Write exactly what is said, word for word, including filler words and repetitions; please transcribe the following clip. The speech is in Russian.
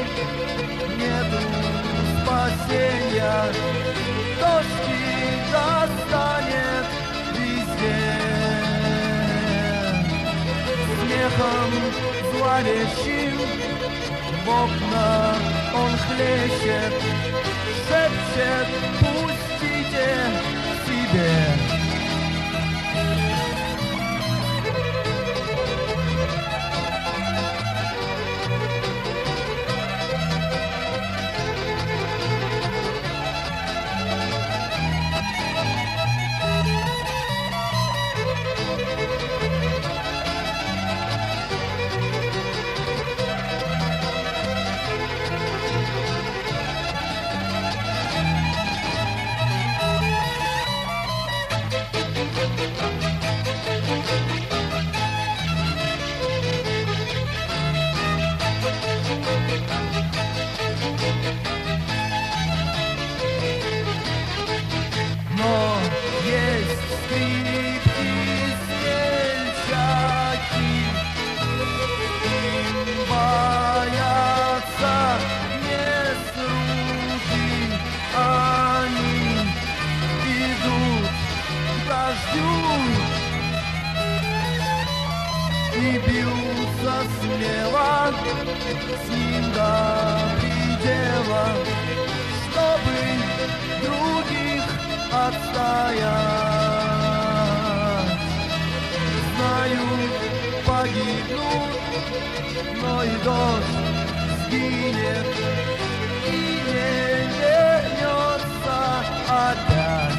нету спасения. Дождь достанет везде, смехом зловещим в окна он хлещет, шепчет: пустите к себе. Но есть скрипки, смельчаки, им боятся не с руки, они идут к дождю и бьются смело с ним до предела, чтобы других отстоять. Знают, погибнут, но и дождь сгинет и не вернется опять.